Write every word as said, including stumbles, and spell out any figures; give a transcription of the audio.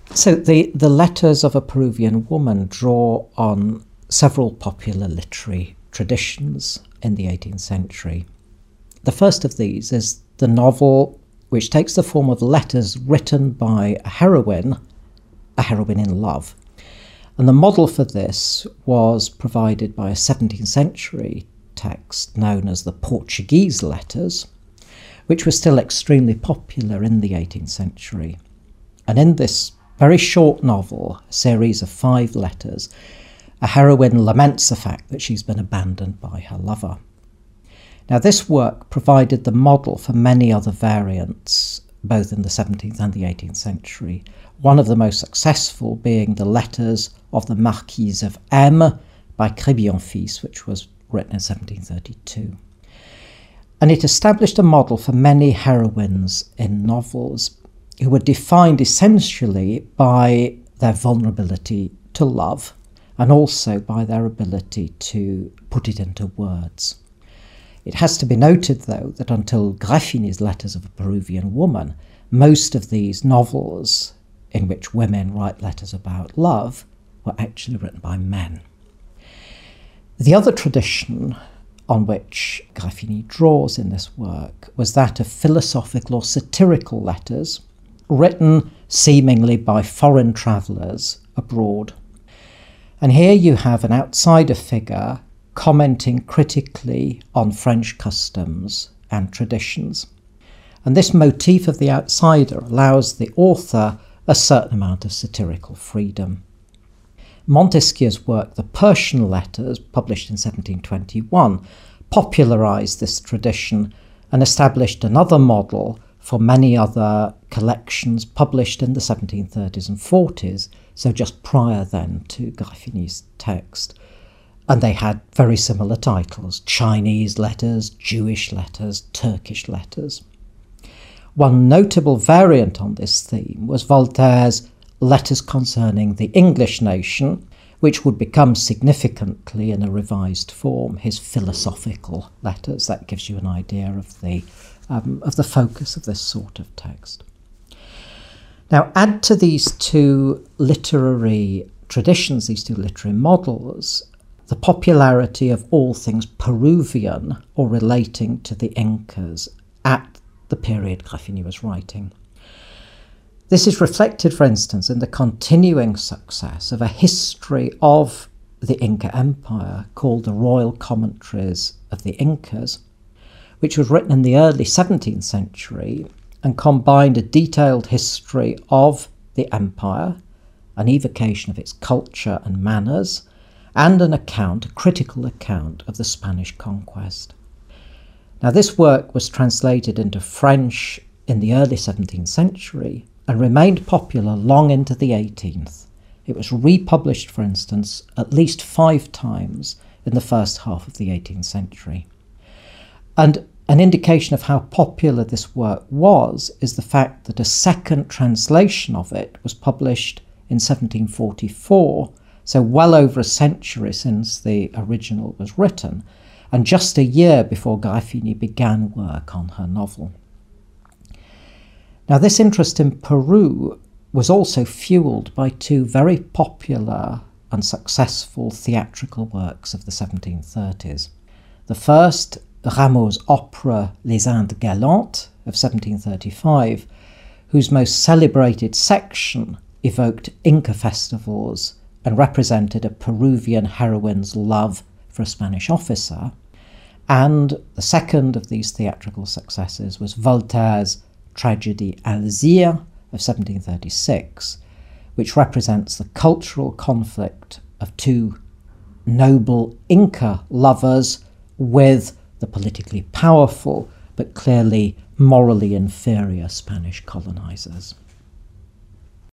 So the, the Letters of a Peruvian Woman draw on several popular literary traditions in the eighteenth century. The first of these is the novel which takes the form of letters written by a heroine, a heroine in love. And the model for this was provided by a seventeenth century text known as the Portuguese letters, which were still extremely popular in the eighteenth century. And in this very short novel, a series of five letters, a heroine laments the fact that she's been abandoned by her lover. Now, this work provided the model for many other variants, both in the seventeenth and the eighteenth century, one of the most successful being the Letters of the Marquise of M by Crébillon fils, which was written in seventeen thirty-two. And it established a model for many heroines in novels who were defined essentially by their vulnerability to love and also by their ability to put it into words. It has to be noted, though, that until Graffini's Letters of a Peruvian Woman, most of these novels in which women write letters about love were actually written by men. The other tradition on which Graffini draws in this work was that of philosophical or satirical letters written seemingly by foreign travellers abroad. And here you have an outsider figure commenting critically on French customs and traditions. And this motif of the outsider allows the author a certain amount of satirical freedom. Montesquieu's work, The Persian Letters, published in seventeen twenty-one, popularised this tradition and established another model for many other collections published in the seventeen thirties and forties, so just prior then to Graffini's text. And they had very similar titles: Chinese letters, Jewish letters, Turkish letters. One notable variant on this theme was Voltaire's Letters Concerning the English Nation, which would become significantly in a revised form his philosophical letters. That gives you an idea of the, um, of the focus of this sort of text. Now, add to these two literary traditions, these two literary models, the popularity of all things Peruvian or relating to the Incas at the period Graffini was writing. This is reflected, for instance, in the continuing success of a history of the Inca Empire called the Royal Commentaries of the Incas, which was written in the early seventeenth century and combined a detailed history of the empire, an evocation of its culture and manners, and an account, a critical account of the Spanish conquest. Now, this work was translated into French in the early seventeenth century and remained popular long into the eighteenth. It was republished, for instance, at least five times in the first half of the eighteenth century. And an indication of how popular this work was is the fact that a second translation of it was published in seventeen forty-four, so well over a century since the original was written, and just a year before Graffini began work on her novel. Now, this interest in Peru was also fueled by two very popular and successful theatrical works of the seventeen thirties. The first, Rameau's opera Les Indes Galantes of seventeen thirty-five, whose most celebrated section evoked Inca festivals and represented a Peruvian heroine's love for a Spanish officer. And the second of these theatrical successes was Voltaire's tragedy Alzire of seventeen thirty-six, which represents the cultural conflict of two noble Inca lovers with the politically powerful but clearly morally inferior Spanish colonizers.